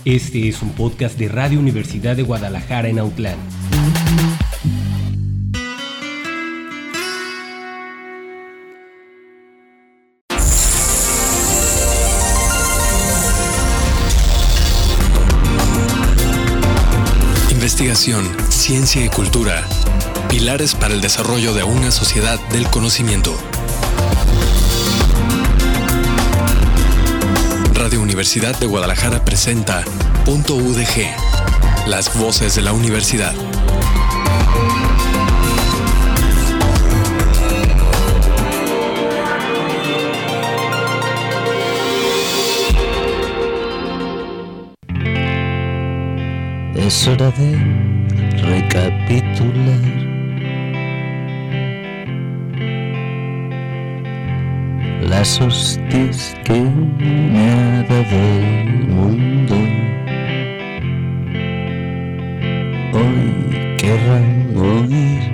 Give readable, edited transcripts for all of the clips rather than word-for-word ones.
Este es un podcast de Radio Universidad de Guadalajara en Autlán. Investigación, ciencia y cultura. Pilares para el desarrollo de una sociedad del conocimiento. Radio Universidad de Guadalajara presenta Punto UDG, las voces de la universidad. Es hora de recapitular las hostias que me ha dado el mundo. Hoy querrán oír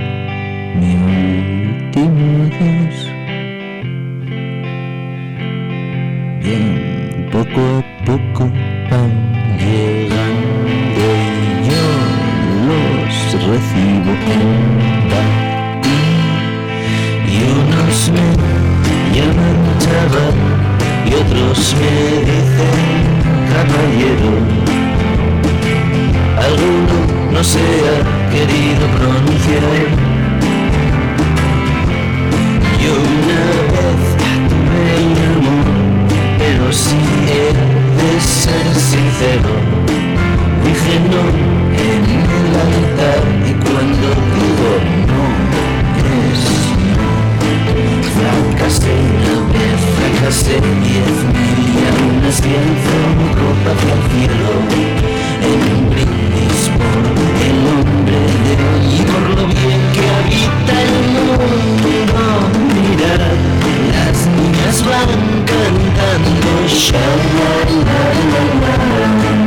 mi último adiós. Bien, poco a poco van llegando y yo los recibo en batín. Y unos me llaman chaval y otros me dicen caballero. Alguno no se ha querido pronunciar. Yo una vez tuve un amor, pero si he de ser sincero, dije no en el altar, y cuando digo no es no. Fracasé una vez, fracasé 10.000 y aún así alzo mi copa hacia el cielo, en un brindis por el hombre de hoy y por lo bien que habita el mundo. Mirad, las niñas van cantando sha-la-la-la-la.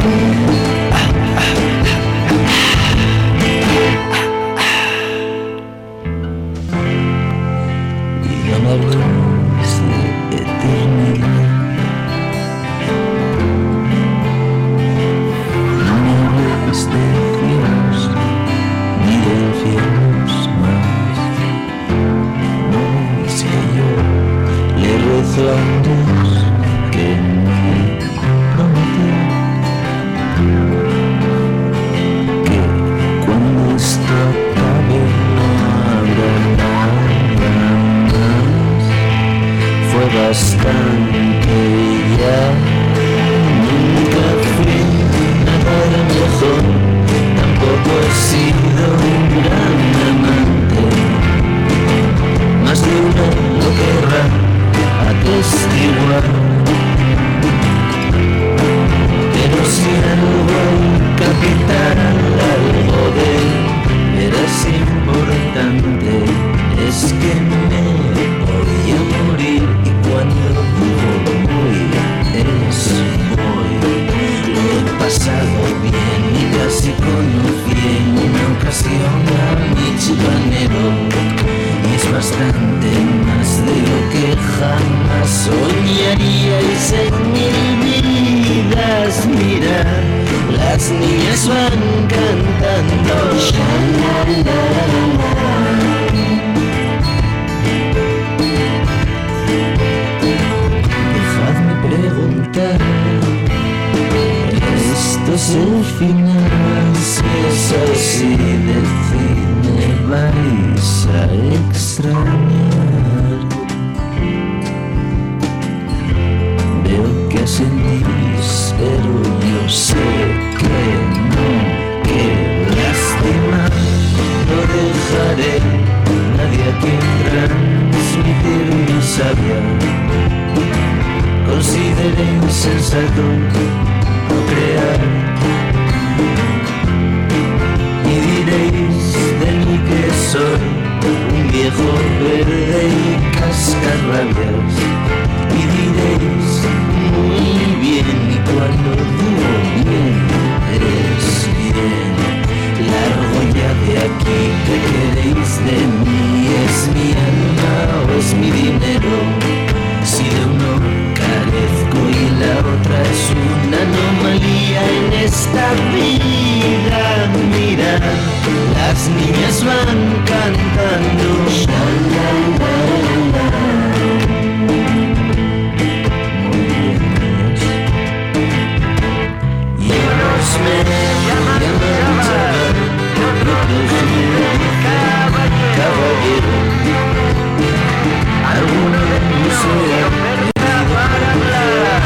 Y no me hables de eternidad, no me hables de cielos ni de infiernos más. No es que yo le rezo a un Dios que me prometió que cuando esto acabe no habrá nada más. Fue bastante ya. Nunca fui nada mejor, tampoco he sido un gran amante. Más de una lo querrá atestiguar. Pero si algo hay capital, algo de veras importante, es que me voy a morir, y cuando digo voy, es voy. Lo he pasado bien y casi conocí en una ocasión a mi chivanero, y es bastante más de lo que jamás soñaríais en mil vidas. Mira, las niñas van cantando sha-la-la-la-la. Dejadme preguntar, ¿esto es el final? Si es así, decidme, vais a extrañar. Veo que asentís, pero yo sé que no, que lástima. No dejaré nadie a quien transmitir mi sabia. Consideré insensato procrear, y diréis de mí que soy un viejo verde y cascarrabias, y diréis muy bien, y cuando digo bien es bien. Largo ya de aquí, ¿qué queréis de mí? ¿Es mi alma o es mi dinero? Si de uno carezco y la otra es una anomalía, esta vida. Mira, las niñas van cantando. Muy bien, niños. Y unos me llaman chaval, y otros me llaman caballero. Algunos de ellos oferta para hablar.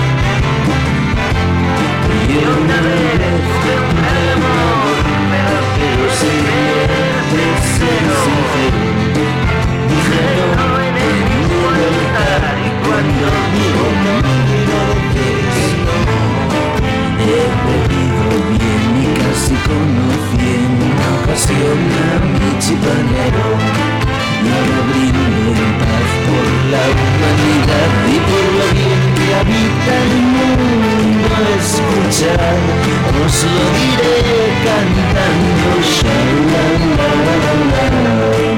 Y una vez de un amor, pero si debes ser sincero, dije no en el mismo lugar. Y cuando digo no, digo que no. He bebido bien y casi conocí en una ocasión a mi chipanero. Y ahora brindo en paz por la humanidad y por lo bien que habita el mundo. Escuchad, os lo diré cantando sha-la-la-la-la.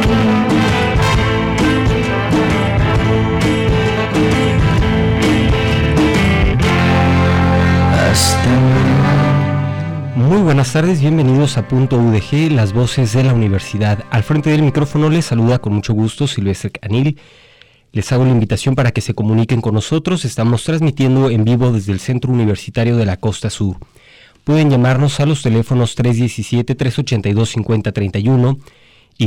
Hasta mañana. Muy buenas tardes, bienvenidos a Punto UDG, las voces de la universidad. Al frente del micrófono les saluda con mucho gusto Silvestre Canil. Les hago la invitación para que se comuniquen con nosotros. Estamos transmitiendo en vivo desde el Centro Universitario de la Costa Sur. Pueden llamarnos a los teléfonos 317-382-5031 y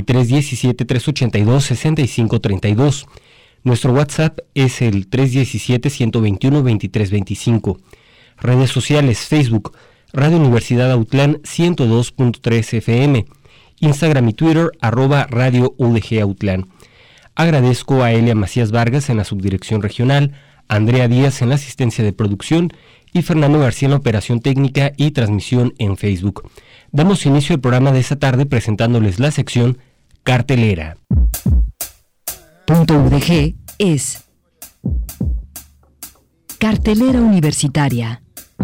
317-382-6532. Nuestro WhatsApp es el 317-121-2325. Redes sociales, Facebook, Radio Universidad Autlán 102.3 FM, Instagram y Twitter, @Radio UDG Autlán. Agradezco a Elia Macías Vargas en la subdirección regional, Andrea Díaz en la asistencia de producción y Fernando García en la operación técnica y transmisión en Facebook. Damos inicio al programa de esta tarde presentándoles la sección Cartelera. Punto UDG es Cartelera Universitaria.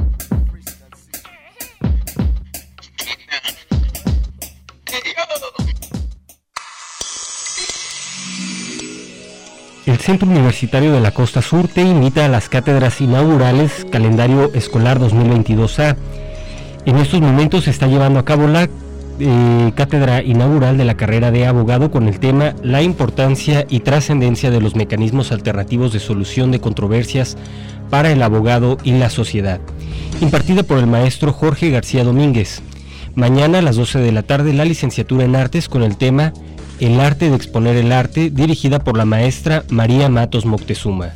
El Centro Universitario de la Costa Sur te invita a las cátedras inaugurales Calendario Escolar 2022A. En estos momentos se está llevando a cabo la cátedra inaugural de la carrera de abogado con el tema La importancia y trascendencia de los mecanismos alternativos de solución de controversias para el abogado y la sociedad, impartida por el maestro Jorge García Domínguez. Mañana a las 12 de la tarde la licenciatura en Artes con el tema El arte de exponer el arte, dirigida por la maestra María Matos Moctezuma.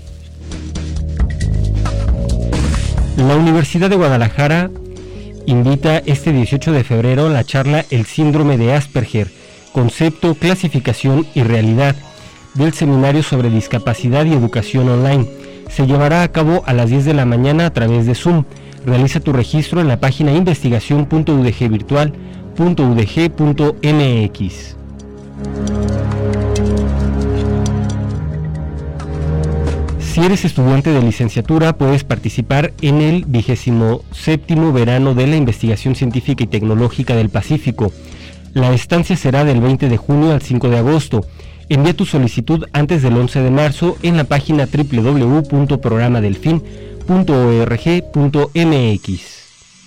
La Universidad de Guadalajara invita este 18 de febrero a la charla El síndrome de Asperger, concepto, clasificación y realidad, del seminario sobre discapacidad y educación online. Se llevará a cabo a las 10 de la mañana a través de Zoom. Realiza tu registro en la página investigación.udgvirtual.udg.mx. Si eres estudiante de licenciatura, puedes participar en el 27º Verano de la Investigación Científica y Tecnológica del Pacífico. La estancia será del 20 de junio al 5 de agosto. Envía tu solicitud antes del 11 de marzo en la página www.programadelfin.org.mx.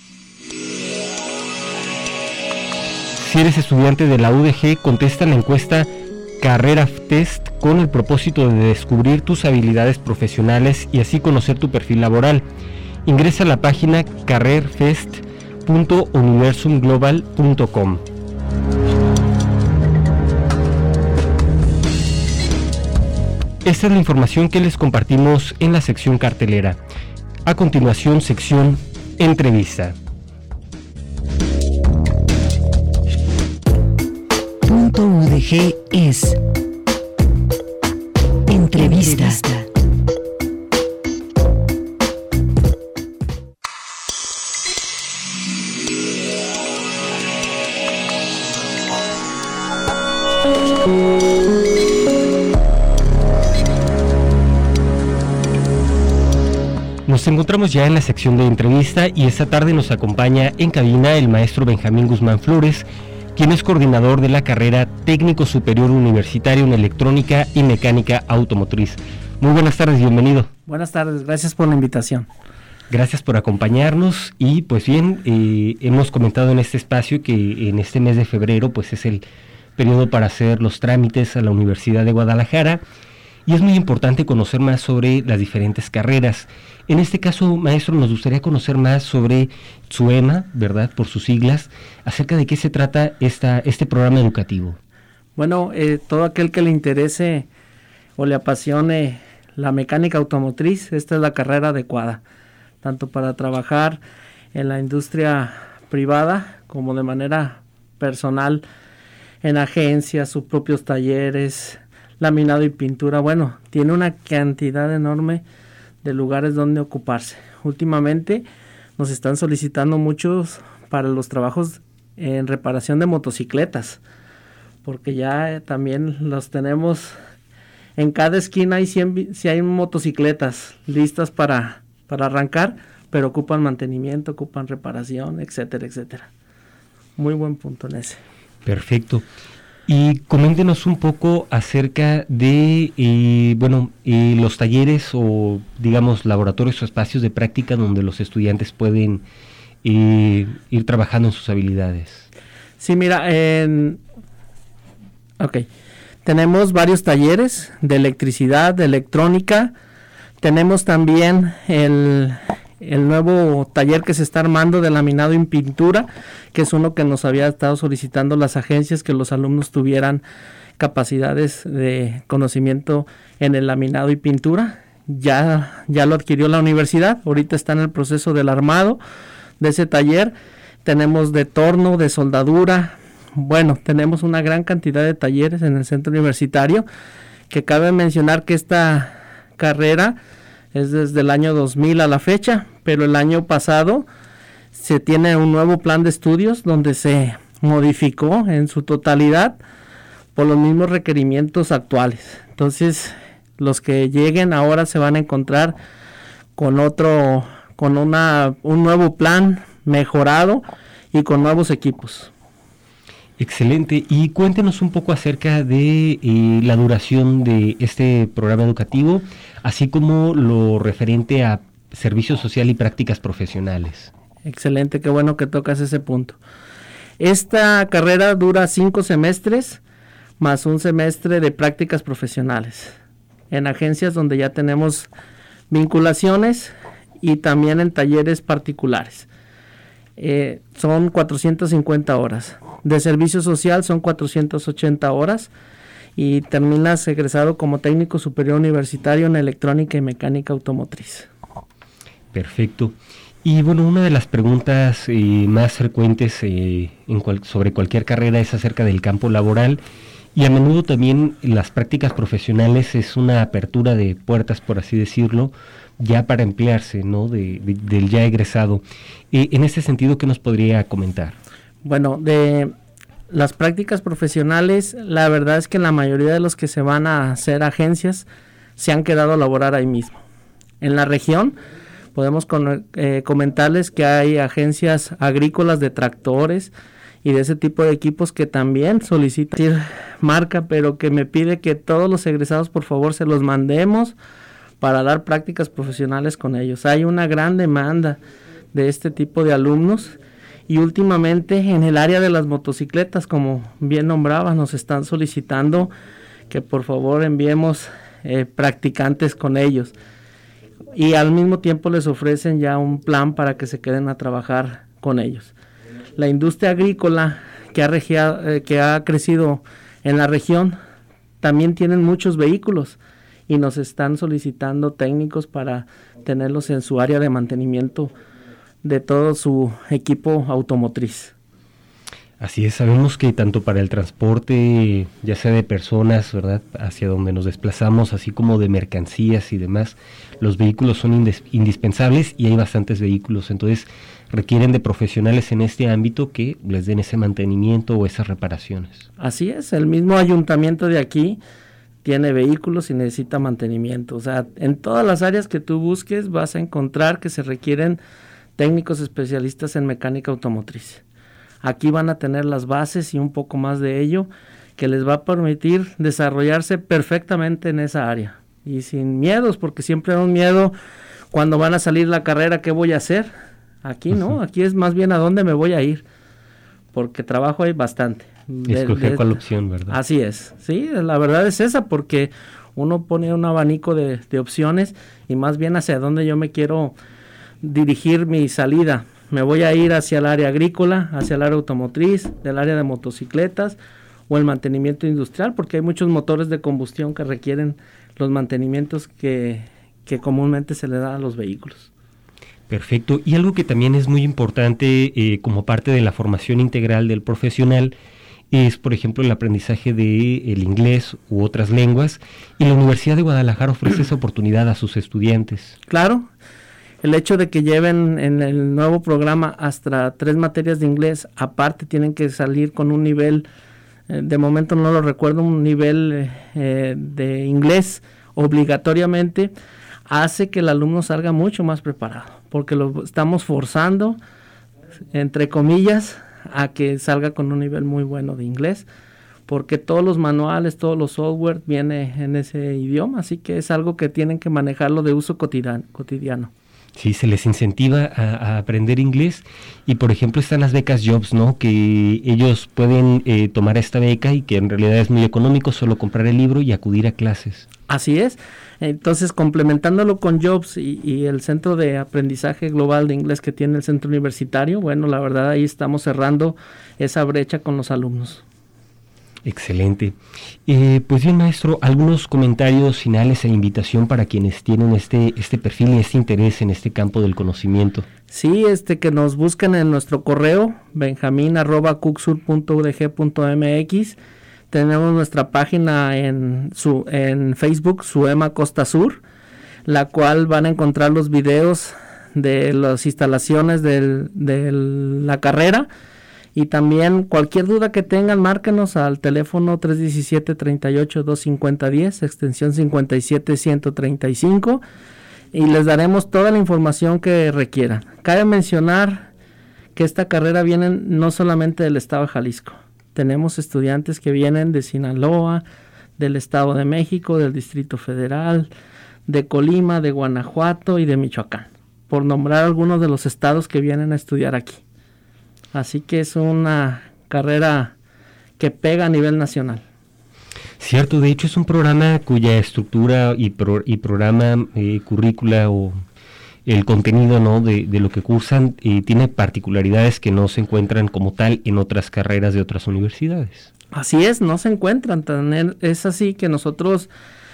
Si eres estudiante de la UDG, contesta la encuesta Carrera Test con el propósito de descubrir tus habilidades profesionales y así conocer tu perfil laboral. Ingresa a la página carrerfest.universumglobal.com. Esta es la información que les compartimos en la sección cartelera. A continuación, sección Entrevista. Punto UDG es Entrevista. Nos encontramos ya en la sección de entrevista y esta tarde nos acompaña en cabina el maestro Benjamín Guzmán Flores, quien es coordinador de la carrera Técnico Superior Universitario en Electrónica y Mecánica Automotriz. Muy buenas tardes, bienvenido. Buenas tardes, gracias por la invitación. Gracias por acompañarnos y pues bien, hemos comentado en este espacio que en este mes de febrero pues es el periodo para hacer los trámites a la Universidad de Guadalajara y es muy importante conocer más sobre las diferentes carreras. En este caso, maestro, nos gustaría conocer más sobre SUEMA, ¿verdad?, por sus siglas, acerca de qué se trata este programa educativo. Bueno, todo aquel que le interese o le apasione la mecánica automotriz, esta es la carrera adecuada, tanto para trabajar en la industria privada como de manera personal, en agencias, sus propios talleres, laminado y pintura. Bueno, tiene una cantidad enorme de lugares donde ocuparse. Últimamente nos están solicitando muchos para los trabajos en reparación de motocicletas, porque ya también los tenemos en cada esquina. Hay 100, si hay motocicletas listas para arrancar, pero ocupan mantenimiento, ocupan reparación, etcétera, etcétera. Muy buen punto en ese. Perfecto. Y coméntenos un poco acerca de los talleres o, digamos, laboratorios o espacios de práctica donde los estudiantes pueden ir trabajando en sus habilidades. Sí, mira, tenemos varios talleres de electricidad, de electrónica. Tenemos también el nuevo taller que se está armando de laminado y pintura, que es uno que nos había estado solicitando las agencias, que los alumnos tuvieran capacidades de conocimiento en el laminado y pintura. Ya lo adquirió la universidad, ahorita está en el proceso del armado de ese taller. Tenemos de torno, de soldadura. Bueno, tenemos una gran cantidad de talleres en el centro universitario, que cabe mencionar que esta carrera es desde el año 2000 a la fecha, pero el año pasado se tiene un nuevo plan de estudios donde se modificó en su totalidad por los mismos requerimientos actuales. Entonces, los que lleguen ahora se van a encontrar con un nuevo plan mejorado y con nuevos equipos. Excelente. Y cuéntenos un poco acerca de la duración de este programa educativo, así como lo referente a servicio social y prácticas profesionales. Excelente, qué bueno que tocas ese punto. Esta carrera dura 5 semestres más un semestre de prácticas profesionales en agencias donde ya tenemos vinculaciones y también en talleres particulares. Son 450 horas. De servicio social son 480 horas y terminas egresado como técnico superior universitario en electrónica y mecánica automotriz. Perfecto. Y bueno, una de las preguntas más frecuentes sobre cualquier carrera es acerca del campo laboral, y a menudo también las prácticas profesionales es una apertura de puertas, por así decirlo, ya para emplearse, ¿no?, del ya egresado. En ese sentido, ¿qué nos podría comentar? Bueno, de las prácticas profesionales, la verdad es que la mayoría de los que se van a hacer agencias se han quedado a laborar ahí mismo. En la región podemos comentarles que hay agencias agrícolas de tractores y de ese tipo de equipos que también solicitan marca, pero que me pide que todos los egresados por favor se los mandemos para dar prácticas profesionales con ellos. Hay una gran demanda de este tipo de alumnos y últimamente en el área de las motocicletas, como bien nombrabas, nos están solicitando que por favor enviemos practicantes con ellos y al mismo tiempo les ofrecen ya un plan para que se queden a trabajar con ellos. La industria agrícola que ha crecido en la región también tienen muchos vehículos y nos están solicitando técnicos para tenerlos en su área de mantenimiento de todo su equipo automotriz. Así es, sabemos que tanto para el transporte, ya sea de personas, ¿verdad?, hacia donde nos desplazamos, así como de mercancías y demás, los vehículos son indispensables y hay bastantes vehículos, entonces requieren de profesionales en este ámbito que les den ese mantenimiento o esas reparaciones. Así es, el mismo ayuntamiento de aquí tiene vehículos y necesita mantenimiento, o sea, en todas las áreas que tú busques vas a encontrar que se requieren técnicos especialistas en mecánica automotriz. Aquí van a tener las bases y un poco más de ello que les va a permitir desarrollarse perfectamente en esa área y sin miedos, porque siempre hay un miedo cuando van a salir la carrera, ¿qué voy a hacer? Aquí no, aquí es más bien a dónde me voy a ir, porque trabajo hay bastante. Escoger cuál opción, ¿verdad? Así es, sí, la verdad es esa, porque uno pone un abanico de opciones y más bien hacia dónde yo me quiero dirigir mi salida. Me voy a ir hacia el área agrícola, hacia el área automotriz, del área de motocicletas o el mantenimiento industrial, porque hay muchos motores de combustión que requieren los mantenimientos que comúnmente se le da a los vehículos. Perfecto. Y algo que también es muy importante como parte de la formación integral del profesional es, por ejemplo, el aprendizaje del inglés u otras lenguas, y la Universidad de Guadalajara ofrece esa oportunidad a sus estudiantes. Claro, el hecho de que lleven en el nuevo programa hasta 3 materias de inglés, aparte tienen que salir con un nivel, de momento no lo recuerdo, un nivel de inglés obligatoriamente, hace que el alumno salga mucho más preparado, porque lo estamos forzando, entre comillas, a que salga con un nivel muy bueno de inglés, porque todos los manuales, todos los software viene en ese idioma, así que es algo que tienen que manejarlo de uso cotidiano. Sí, se les incentiva a aprender inglés, y por ejemplo están las becas Jobs, ¿no? Que ellos pueden tomar esta beca y que en realidad es muy económico, solo comprar el libro y acudir a clases. Así es. Entonces, complementándolo con Jobs y el Centro de Aprendizaje Global de Inglés que tiene el Centro Universitario, bueno, la verdad ahí estamos cerrando esa brecha con los alumnos. Excelente. Pues bien, maestro, algunos comentarios finales e invitación para quienes tienen este perfil y este interés en este campo del conocimiento. Sí, que nos busquen en nuestro correo, benjamin@cucsur.udg.mx. Tenemos nuestra página en Facebook, SUEMA Costa Sur, la cual van a encontrar los videos de las instalaciones de la carrera, y también cualquier duda que tengan, márquenos al teléfono 317-38-250-10, extensión 57-135, y les daremos toda la información que requieran. Cabe mencionar que esta carrera viene no solamente del estado de Jalisco. Tenemos estudiantes que vienen de Sinaloa, del Estado de México, del Distrito Federal, de Colima, de Guanajuato y de Michoacán, por nombrar algunos de los estados que vienen a estudiar aquí. Así que es una carrera que pega a nivel nacional. Cierto, de hecho es un programa cuya estructura y programa, currícula o el contenido, ¿no?, de lo que cursan tiene particularidades que no se encuentran como tal en otras carreras de otras universidades. Así es, no se encuentran. Es así que nosotros,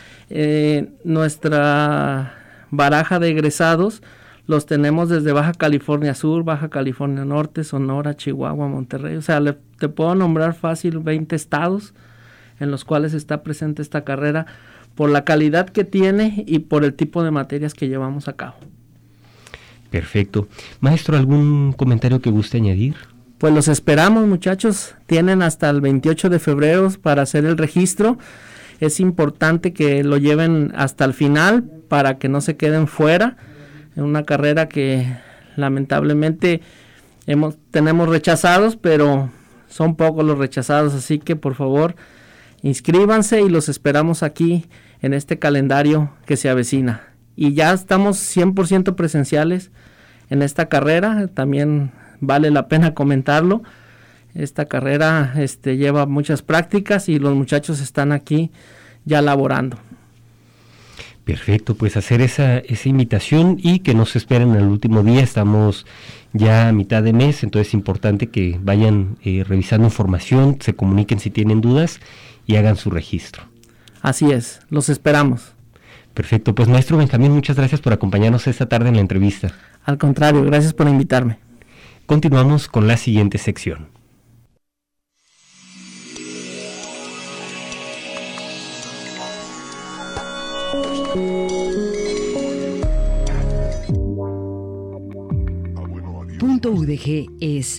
nuestra baraja de egresados, los tenemos desde Baja California Sur, Baja California Norte, Sonora, Chihuahua, Monterrey. O sea, te puedo nombrar fácil 20 estados en los cuales está presente esta carrera, por la calidad que tiene y por el tipo de materias que llevamos a cabo. Perfecto. Maestro, ¿algún comentario que guste añadir? Pues los esperamos, muchachos. Tienen hasta el 28 de febrero para hacer el registro. Es importante que lo lleven hasta el final para que no se queden fuera. En una carrera que lamentablemente tenemos rechazados, pero son pocos los rechazados. Así que por favor, inscríbanse y los esperamos aquí en este calendario que se avecina. Y ya estamos 100% presenciales en esta carrera, también vale la pena comentarlo. Esta carrera lleva muchas prácticas y los muchachos están aquí ya laborando. Perfecto, pues hacer esa invitación y que no se esperen al último día. Estamos ya a mitad de mes, entonces es importante que vayan revisando información, se comuniquen si tienen dudas y hagan su registro. Así es, los esperamos. Perfecto, pues maestro Benjamín, muchas gracias por acompañarnos esta tarde en la entrevista. Al contrario, gracias por invitarme. Continuamos con la siguiente sección. Punto UDG es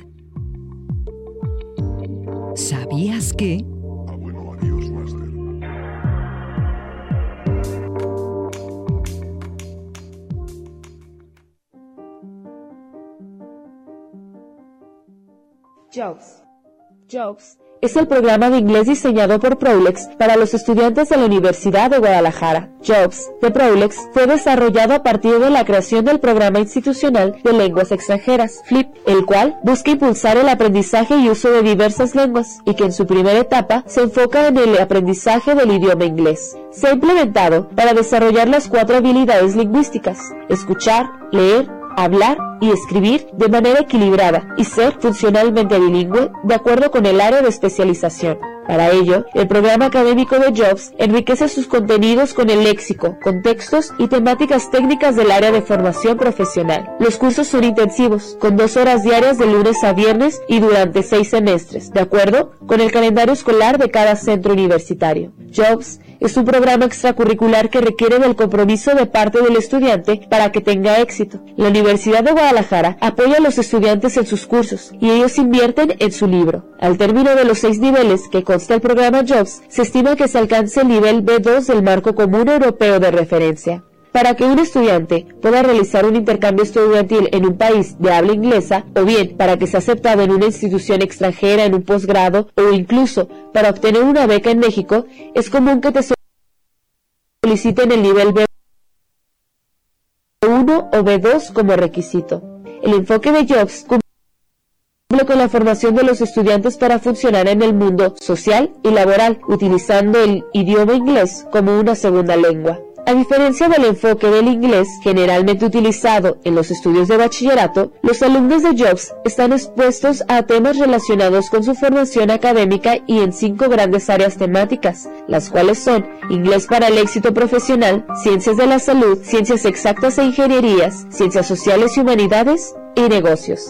¿sabías que? Adiós, Master. Jobs es el programa de inglés diseñado por Prolex para los estudiantes de la Universidad de Guadalajara. Jobs, de Prolex, fue desarrollado a partir de la creación del Programa Institucional de Lenguas Extranjeras, FLIP, el cual busca impulsar el aprendizaje y uso de diversas lenguas, y que en su primera etapa se enfoca en el aprendizaje del idioma inglés. Se ha implementado para desarrollar las 4 habilidades lingüísticas: escuchar, leer, hablar y escribir de manera equilibrada y ser funcionalmente bilingüe de acuerdo con el área de especialización. Para ello, el programa académico de Jobs enriquece sus contenidos con el léxico, contextos y temáticas técnicas del área de formación profesional. Los cursos son intensivos, con 2 horas diarias de lunes a viernes y durante 6 semestres, de acuerdo con el calendario escolar de cada centro universitario. Jobs es un programa extracurricular que requiere del compromiso de parte del estudiante para que tenga éxito. La Universidad de Guadalajara apoya a los estudiantes en sus cursos y ellos invierten en su libro. Al término de los 6 niveles que consta el programa Jobs, se estima que se alcance el nivel B2 del Marco Común Europeo de Referencia. Para que un estudiante pueda realizar un intercambio estudiantil en un país de habla inglesa, o bien para que sea aceptado en una institución extranjera en un posgrado, o incluso para obtener una beca en México, es común que te soliciten el nivel B1 o B2 como requisito. El enfoque de Jobs cumple con la formación de los estudiantes para funcionar en el mundo social y laboral, utilizando el idioma inglés como una segunda lengua. A diferencia del enfoque del inglés generalmente utilizado en los estudios de bachillerato, los alumnos de Jobs están expuestos a temas relacionados con su formación académica y en 5 grandes áreas temáticas, las cuales son inglés para el éxito profesional, ciencias de la salud, ciencias exactas e ingenierías, ciencias sociales y humanidades y negocios.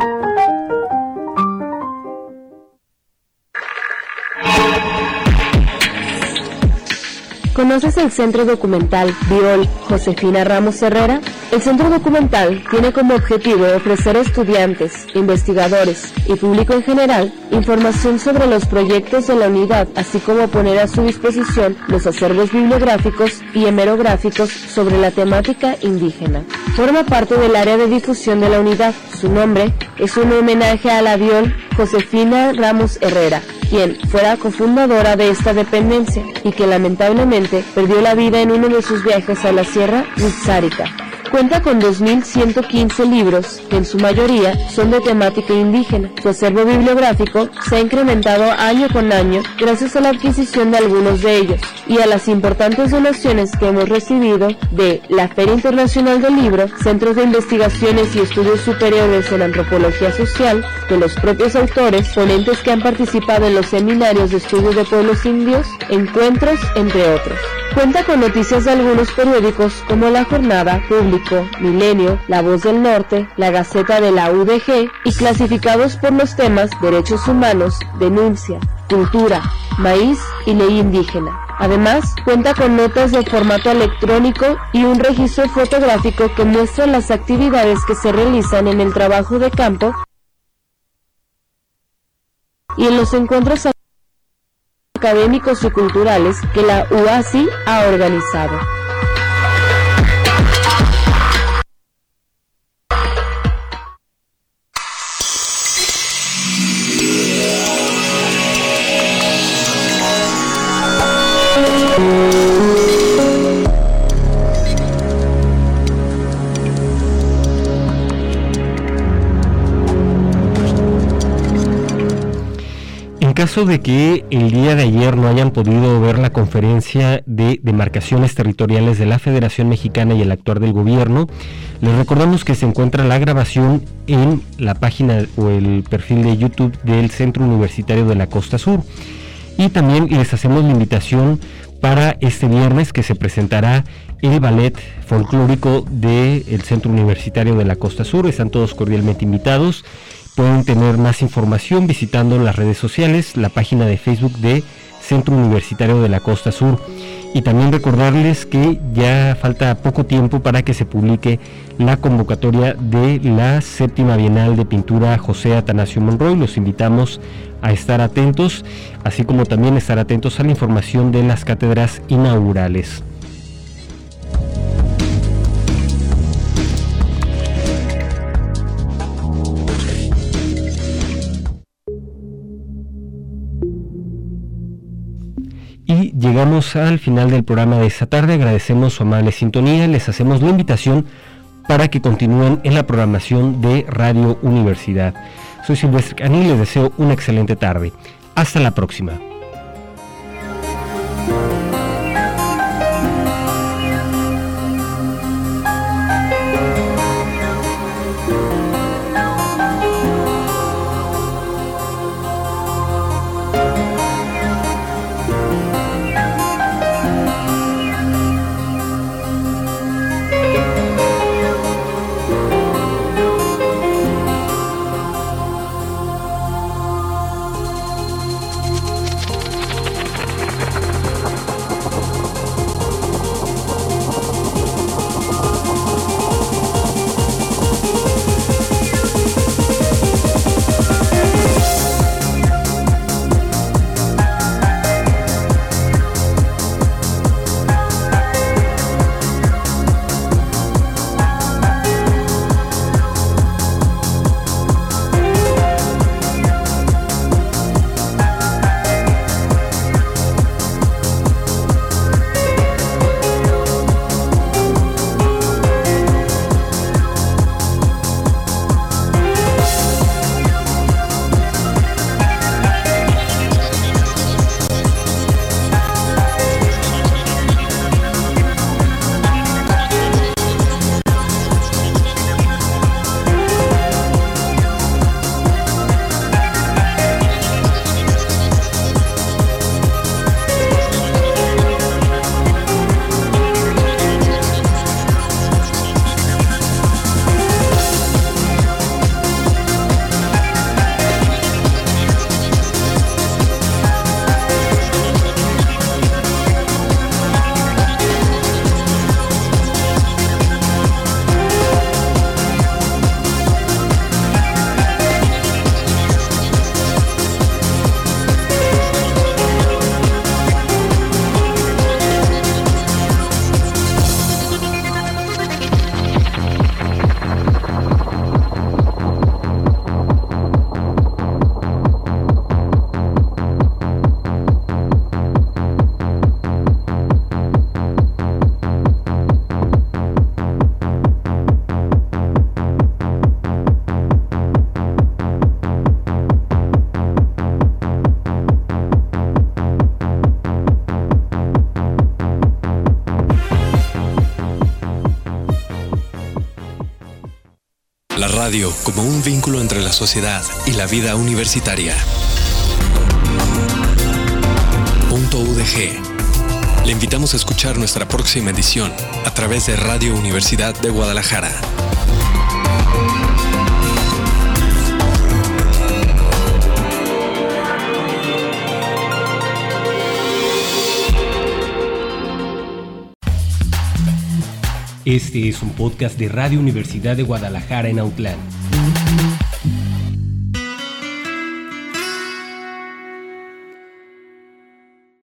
¿Conoces el Centro Documental Biol Josefina Ramos Herrera? El Centro Documental tiene como objetivo ofrecer a estudiantes, investigadores y público en general información sobre los proyectos de la unidad, así como poner a su disposición los acervos bibliográficos y hemerográficos sobre la temática indígena. Forma parte del área de difusión de la unidad. Su nombre es un homenaje a la Biol Josefina Ramos Herrera, quien fuera cofundadora de esta dependencia y que lamentablemente perdió la vida en uno de sus viajes a la Sierra Huitzárica. Cuenta con 2.115 libros, que en su mayoría son de temática indígena. Su acervo bibliográfico se ha incrementado año con año gracias a la adquisición de algunos de ellos y a las importantes donaciones que hemos recibido de la Feria Internacional del Libro, Centros de Investigaciones y Estudios Superiores en Antropología Social, de los propios autores, ponentes que han participado en los seminarios de estudio de pueblos indios, encuentros, entre otros. Cuenta con noticias de algunos periódicos como La Jornada, Público, Milenio, La Voz del Norte, La Gaceta de la UDG y clasificados por los temas derechos humanos, denuncia, cultura, maíz y ley indígena. Además, cuenta con notas de formato electrónico y un registro fotográfico que muestra las actividades que se realizan en el trabajo de campo y en los encuentros académicos y culturales que la UASI ha organizado. En caso de que el día de ayer no hayan podido ver la conferencia de demarcaciones territoriales de la Federación Mexicana y el actuar del gobierno, les recordamos que se encuentra la grabación en la página o el perfil de YouTube del Centro Universitario de la Costa Sur. Y también les hacemos la invitación para este viernes que se presentará el ballet folclórico del Centro Universitario de la Costa Sur. Están todos cordialmente invitados. Pueden tener más información visitando las redes sociales, la página de Facebook de Centro Universitario de la Costa Sur. Y también recordarles que ya falta poco tiempo para que se publique la convocatoria de la 7ª Bienal de Pintura José Atanasio Monroy. Los invitamos a estar atentos, así como también estar atentos a la información de las cátedras inaugurales. así llegamos al final del programa de esta tarde. Agradecemos su amable sintonía. Les hacemos la invitación para que continúen en la programación de Radio Universidad. Soy Silvestre Caní y les deseo una excelente tarde. Hasta la próxima. La radio como un vínculo entre la sociedad y la vida universitaria. .udg. Le invitamos a escuchar nuestra próxima edición a través de Radio Universidad de Guadalajara. Este es un podcast de Radio Universidad de Guadalajara en Autlán.